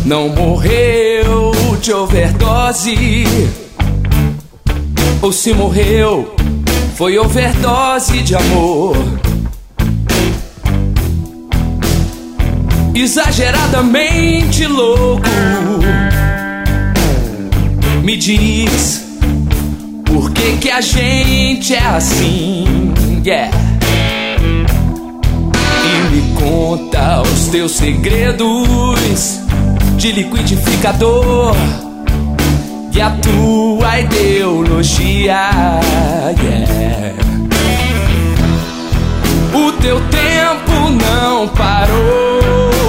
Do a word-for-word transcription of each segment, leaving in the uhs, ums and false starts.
não morreu de overdose, ou se morreu, foi overdose de amor. Exageradamente louco. Me diz, por que que a gente é assim, yeah. E me conta os teus segredos de liquidificador e a tua ideologia, yeah. O teu tempo não parou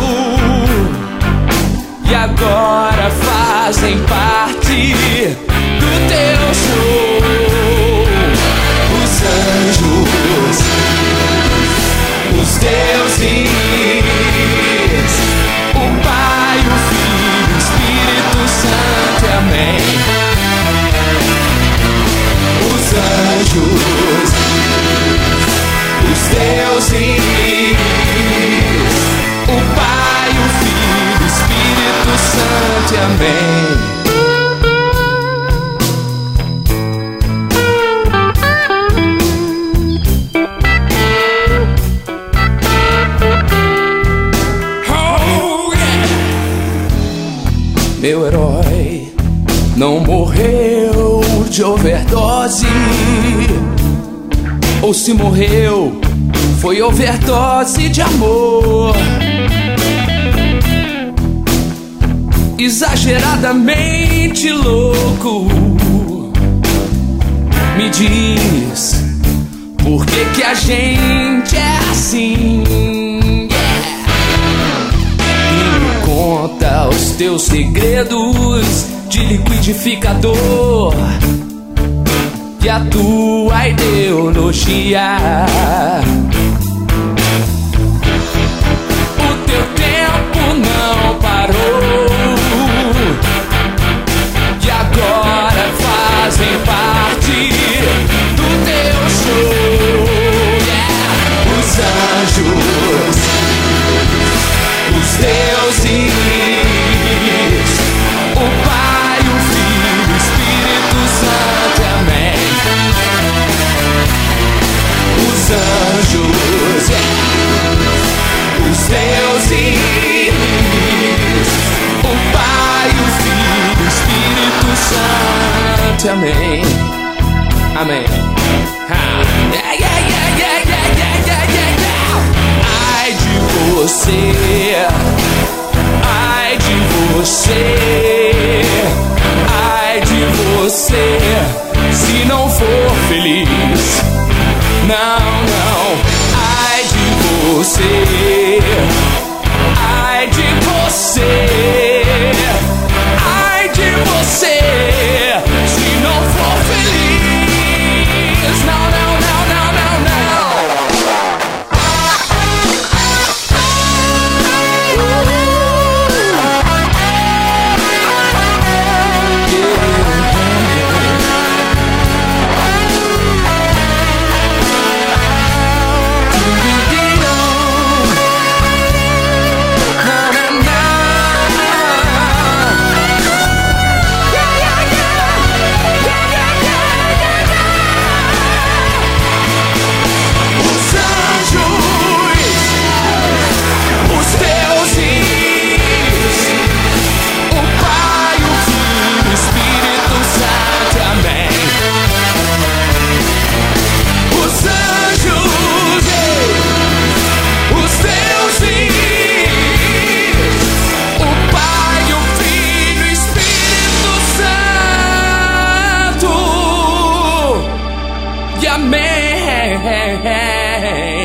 e agora fazem parte do teu show os anjos, os deuses, o Pai, o Filho, o Espírito Santo, amém. Os anjos, os deuses, o Pai, o Filho, o Espírito Santo, amém. Meu herói não morreu de overdose, ou se morreu, foi overdose de amor. Exageradamente louco. Me diz, por que que a gente é assim, yeah. E me conta os teus segredos de liquidificador e a tua ideologia. O teu tempo não parou e agora fazem parte do teu show, yeah. Os anjos, os deuses, o Pai, o Filho, o Espírito Santo, amém. Os anjos, os deuses, o Pai, o Filho, o Espírito Santo, amém. Amém. Ah. Yeah, yeah, yeah, yeah, yeah, yeah, yeah, yeah, yeah. Ai de você, ai de você, ai de você, se não for feliz. Não, não, ai de você, ai de você, ai de você, se não for feliz. Não, não, não, não, não, não. Amém.